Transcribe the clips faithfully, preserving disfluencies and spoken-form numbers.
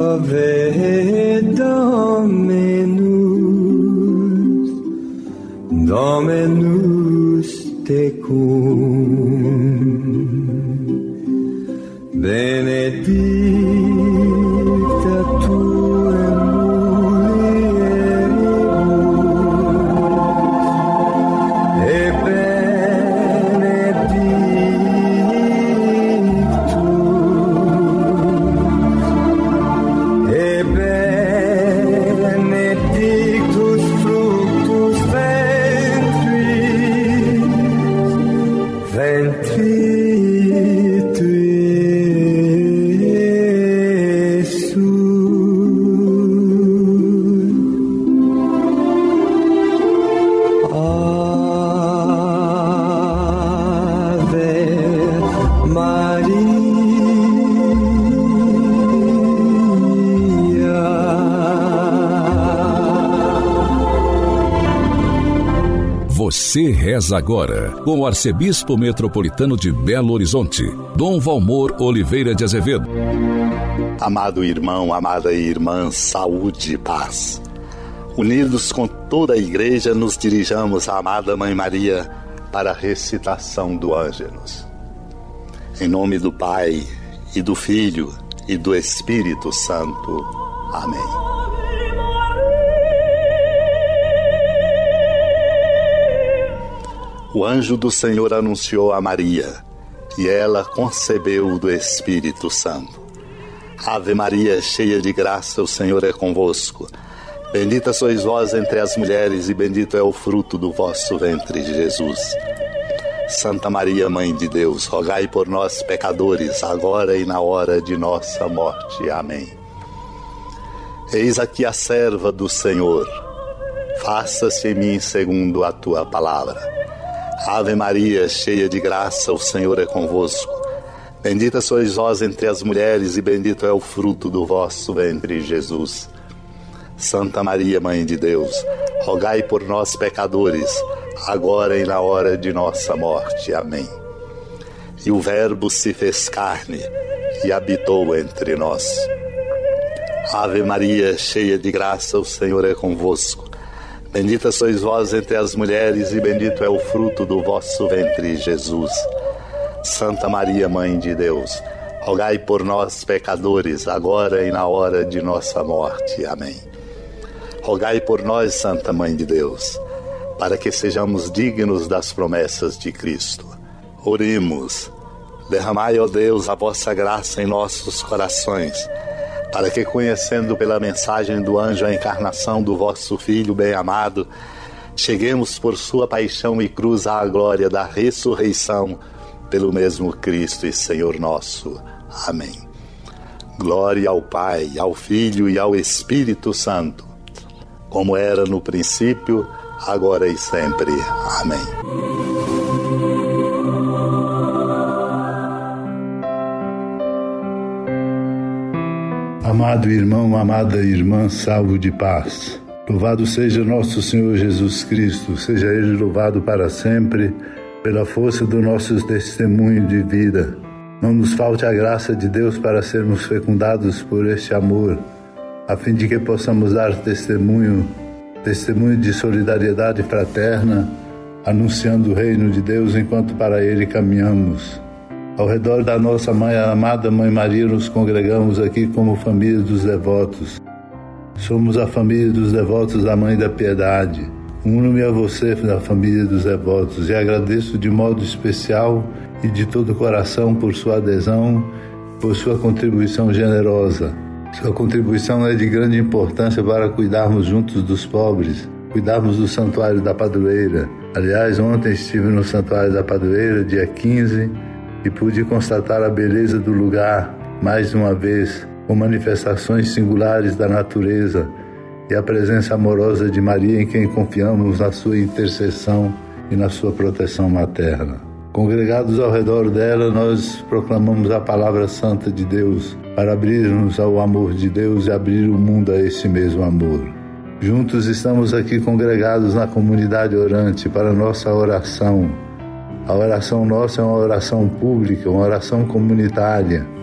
Ave Dominus, Dominus tecum, benedicta tu in mulieribus, e benedictus, e benedictus fructus ventris, ventris tui, Você reza agora com o arcebispo metropolitano de Belo Horizonte, Dom Valmor Oliveira de Azevedo. Amado irmão, amada irmã, saúde e paz. Unidos com toda a igreja, nos dirijamos à amada Mãe Maria para a recitação do Ângelus. Em nome do Pai, e do Filho, e do Espírito Santo. Amém. O anjo do Senhor anunciou a Maria, e ela concebeu do Espírito Santo. Ave Maria, cheia de graça, o Senhor é convosco. Bendita sois vós entre as mulheres, e bendito é o fruto do vosso ventre, Jesus. Santa Maria, Mãe de Deus, rogai por nós, pecadores, agora e na hora de nossa morte. Amém. Eis aqui a serva do Senhor. Faça-se em mim segundo a tua palavra. Ave Maria, cheia de graça, o Senhor é convosco. Bendita sois vós entre as mulheres, e bendito é o fruto do vosso ventre, Jesus. Santa Maria, Mãe de Deus, rogai por nós, pecadores, agora e na hora de nossa morte. Amém. E o Verbo se fez carne e habitou entre nós. Ave Maria, cheia de graça, o Senhor é convosco. Bendita sois vós entre as mulheres, e bendito é o fruto do vosso ventre, Jesus. Santa Maria, Mãe de Deus, rogai por nós, pecadores, agora e na hora de nossa morte. Amém. Rogai por nós, Santa Mãe de Deus, para que sejamos dignos das promessas de Cristo. Oremos. Derramai, ó Deus, a vossa graça em nossos corações, para que, conhecendo pela mensagem do anjo a encarnação do vosso Filho bem-amado, cheguemos por sua paixão e cruz à glória da ressurreição, pelo mesmo Cristo e Senhor nosso. Amém. Glória ao Pai, ao Filho e ao Espírito Santo, como era no princípio, agora e sempre. Amém. Amado irmão, amada irmã, salve de paz. Louvado seja nosso Senhor Jesus Cristo, seja Ele louvado para sempre, pela força do nosso testemunho de vida. Não nos falte a graça de Deus para sermos fecundados por este amor, a fim de que possamos dar testemunho, testemunho de solidariedade fraterna, anunciando o reino de Deus enquanto para Ele caminhamos. Ao redor da nossa mãe, a amada Mãe Maria, nos congregamos aqui como família dos devotos. Somos a família dos devotos da Mãe da Piedade. Uno-me a você da família dos devotos e agradeço de modo especial e de todo o coração por sua adesão, por sua contribuição generosa. Sua contribuição é de grande importância para cuidarmos juntos dos pobres, cuidarmos do Santuário da Padroeira. Aliás, ontem estive no Santuário da Padroeira, dia quinze, e pude constatar a beleza do lugar, mais uma vez, com manifestações singulares da natureza e a presença amorosa de Maria, em quem confiamos na sua intercessão e na sua proteção materna. Congregados ao redor dela, nós proclamamos a palavra santa de Deus para abrir-nos ao amor de Deus e abrir o mundo a esse mesmo amor. Juntos estamos aqui congregados na comunidade orante para nossa oração. A oração nossa é uma oração pública, uma oração comunitária.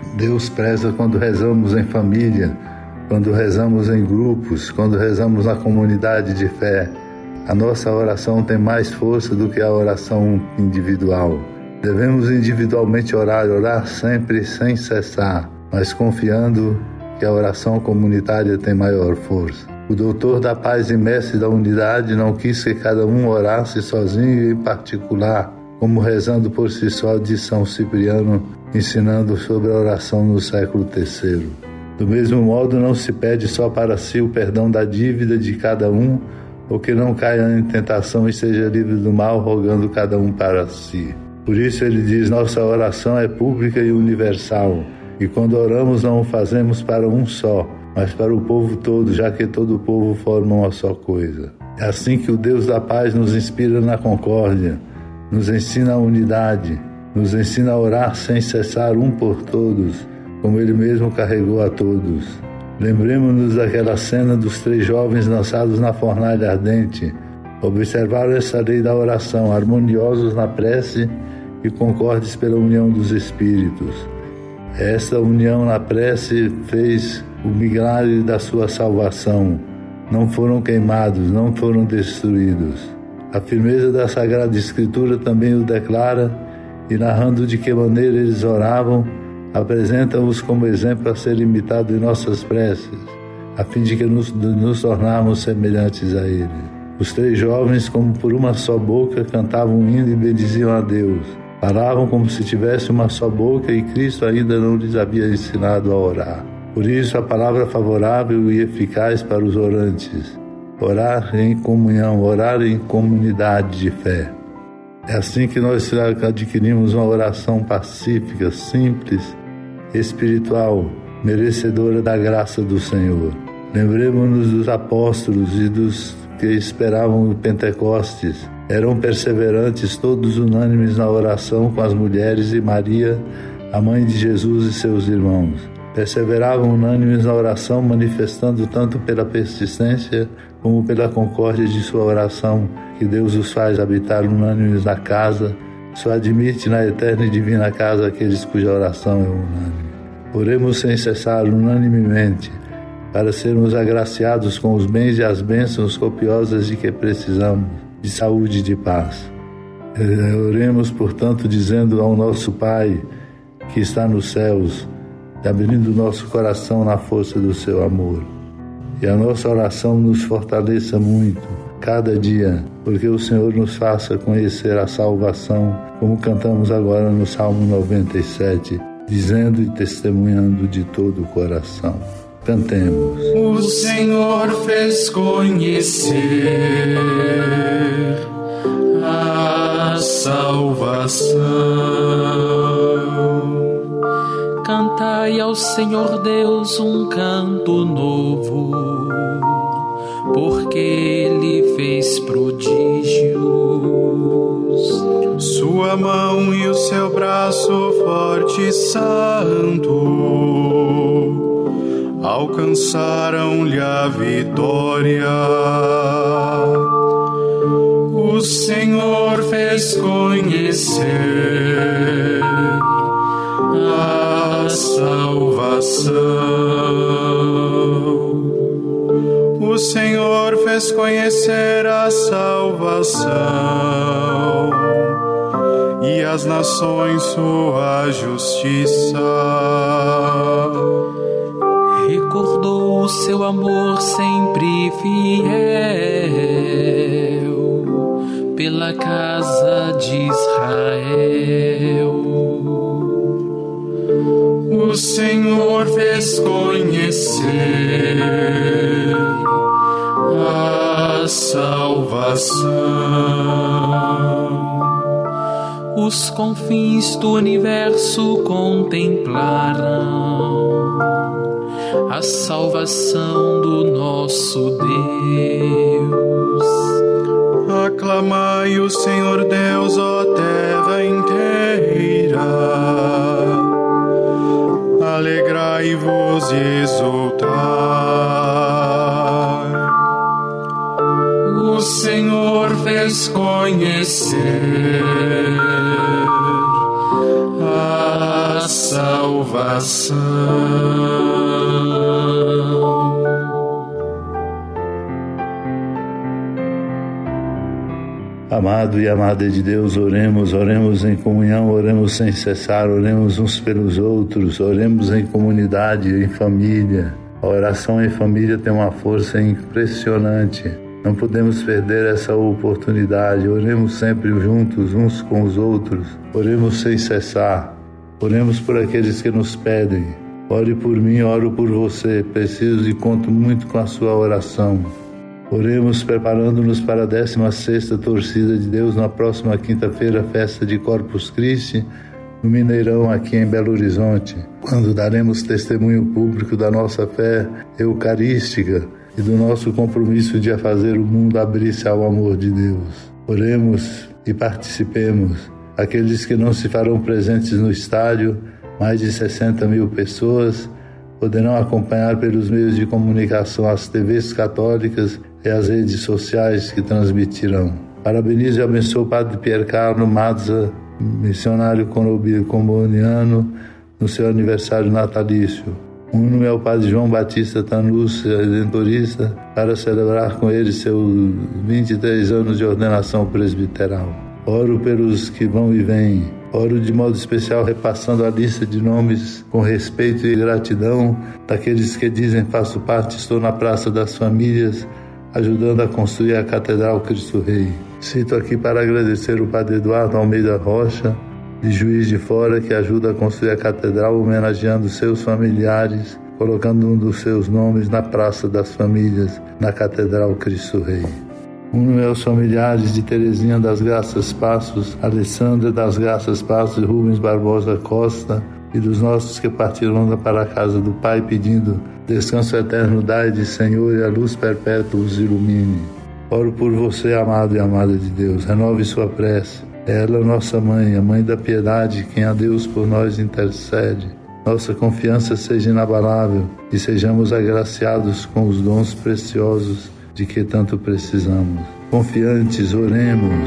Deus preza quando rezamos em família, quando rezamos em grupos, quando rezamos na comunidade de fé. A nossa oração tem mais força do que a oração individual. Devemos individualmente orar, orar sempre sem cessar, mas confiando que a oração comunitária tem maior força. O doutor da paz e mestre da unidade não quis que cada um orasse sozinho e em particular, como rezando por si só de São Cipriano, ensinando sobre a oração no século terceiro. Do mesmo modo, não se pede só para si o perdão da dívida de cada um, ou que não caia em tentação e seja livre do mal, rogando cada um para si. Por isso ele diz, nossa oração é pública e universal, e quando oramos não o fazemos para um só, mas para o povo todo, já que todo o povo forma uma só coisa. É assim que o Deus da paz nos inspira na concórdia, nos ensina a unidade, nos ensina a orar sem cessar um por todos, como ele mesmo carregou a todos. Lembremos-nos daquela cena dos três jovens lançados na fornalha ardente. Observaram essa lei da oração, harmoniosos na prece e concordes pela união dos espíritos. Esta união na prece fez o milagre da sua salvação. Não foram queimados, não foram destruídos. A firmeza da Sagrada Escritura também o declara, e narrando de que maneira eles oravam, apresenta-os como exemplo a ser imitado em nossas preces, a fim de que nos, de nos tornarmos semelhantes a Ele. Os três jovens, como por uma só boca, cantavam um hino e bendiziam a Deus. Falavam como se tivesse uma só boca e Cristo ainda não lhes havia ensinado a orar. Por isso, a palavra favorável e eficaz para os orantes. Orar em comunhão, orar em comunidade de fé. É assim que nós adquirimos uma oração pacífica, simples, espiritual, merecedora da graça do Senhor. Lembremos-nos dos apóstolos e dos que esperavam o Pentecostes. Eram perseverantes, todos unânimes na oração com as mulheres e Maria, a mãe de Jesus e seus irmãos. Perseveravam unânimes na oração, manifestando tanto pela persistência como pela concórdia de sua oração, que Deus os faz habitar unânimes na casa, só admite na eterna e divina casa aqueles cuja oração é unânime. Oremos sem cessar unanimemente, para sermos agraciados com os bens e as bênçãos copiosas de que precisamos, de saúde e de paz. Oremos, portanto, dizendo ao nosso Pai, que está nos céus, abrindo nosso coração na força do seu amor. E a nossa oração nos fortaleça muito, cada dia, porque o Senhor nos faça conhecer a salvação, como cantamos agora no Salmo noventa e sete, dizendo e testemunhando de todo o coração. Cantemos. O Senhor fez conhecer a salvação. Cantai ao Senhor Deus um canto novo, porque Ele fez prodígios. Sua mão e o seu braço forte e santo alcançaram-lhe a vitória. O Senhor fez conhecer a salvação. O Senhor fez conhecer a salvação e as nações sua justiça. Recordou o seu amor sempre fiel pela casa de Israel. O Senhor fez conhecer a salvação. Os confins do universo contemplaram a salvação do nosso Deus. Aclamai o Senhor Deus, ó terra inteira. Alegrai-vos e exultai. O Senhor fez conhecer a salvação. Amado e amada de Deus, oremos, oremos em comunhão, oremos sem cessar, oremos uns pelos outros, oremos em comunidade, em família. A oração em família tem uma força impressionante. Não podemos perder essa oportunidade. Oremos sempre juntos, uns com os outros. Oremos sem cessar. Oremos por aqueles que nos pedem. Ore por mim, oro por você. Preciso e conto muito com a sua oração. Oremos preparando-nos para a décima sexta torcida de Deus na próxima quinta-feira, festa de Corpus Christi, no Mineirão, aqui em Belo Horizonte, quando daremos testemunho público da nossa fé eucarística e do nosso compromisso de fazer o mundo abrir-se ao amor de Deus. Oremos e participemos. Aqueles que não se farão presentes no estádio, mais de sessenta mil pessoas, poderão acompanhar pelos meios de comunicação as T Vs católicas e as redes sociais que transmitirão. Parabenizo e abençoo o Padre Pier Carlo Mazza, missionário comboniano, no seu aniversário natalício. Uno é o Padre João Batista Tanus, redentorista, para celebrar com ele seus vinte e três anos de ordenação presbiteral. Oro pelos que vão e vêm. Oro de modo especial repassando a lista de nomes com respeito e gratidão daqueles que dizem: faço parte, estou na Praça das Famílias, ajudando a construir a Catedral Cristo Rei. Cito aqui para agradecer o Padre Eduardo Almeida Rocha, de Juiz de Fora, que ajuda a construir a Catedral, homenageando seus familiares, colocando um dos seus nomes na Praça das Famílias, na Catedral Cristo Rei. Um é os familiares de Terezinha das Graças Passos, Alessandra das Graças Passos e Rubens Barbosa Costa, e dos nossos que partiram para a casa do Pai, pedindo descanso eterno dai-de, Senhor, e a luz perpétua os ilumine. Oro por você, amado e amada de Deus, renove sua prece. Ela é nossa mãe, a mãe da piedade, quem a Deus por nós intercede. Nossa confiança seja inabalável e sejamos agraciados com os dons preciosos de que tanto precisamos. Confiantes, oremos.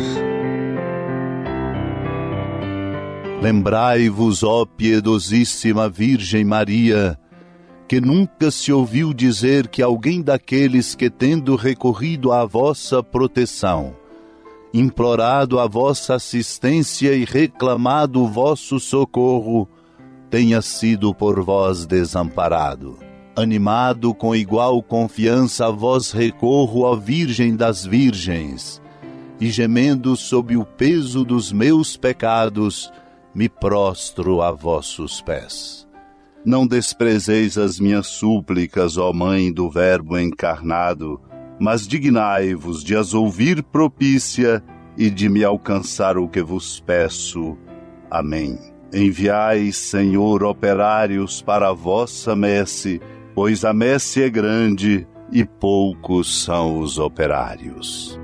Lembrai-vos, ó piedosíssima Virgem Maria, que nunca se ouviu dizer que alguém daqueles que, tendo recorrido à vossa proteção, implorado a vossa assistência e reclamado o vosso socorro, tenha sido por vós desamparado. Animado com igual confiança, a vós recorro, ó Virgem das Virgens, e gemendo sob o peso dos meus pecados, me prostro a vossos pés. Não desprezeis as minhas súplicas, ó Mãe do Verbo encarnado, mas dignai-vos de as ouvir propícia e de me alcançar o que vos peço. Amém. Enviai, Senhor, operários para a vossa messe, pois a messe é grande e poucos são os operários.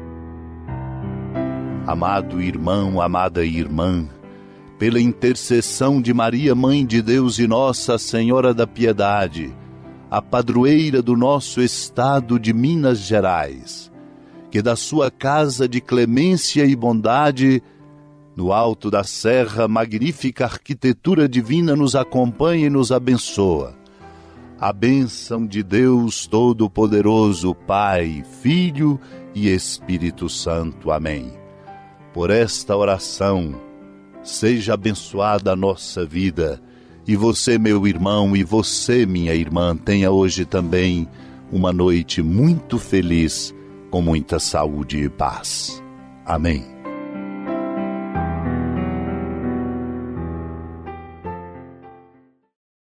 Amado irmão, amada irmã, pela intercessão de Maria, Mãe de Deus e Nossa Senhora da Piedade, a padroeira do nosso estado de Minas Gerais, que da sua casa de clemência e bondade, no alto da serra, magnífica arquitetura divina nos acompanha e nos abençoa. A bênção de Deus Todo-Poderoso, Pai, Filho e Espírito Santo. Amém. Por esta oração, seja abençoada a nossa vida, e você, meu irmão, e você, minha irmã, tenha hoje também uma noite muito feliz, com muita saúde e paz. Amém.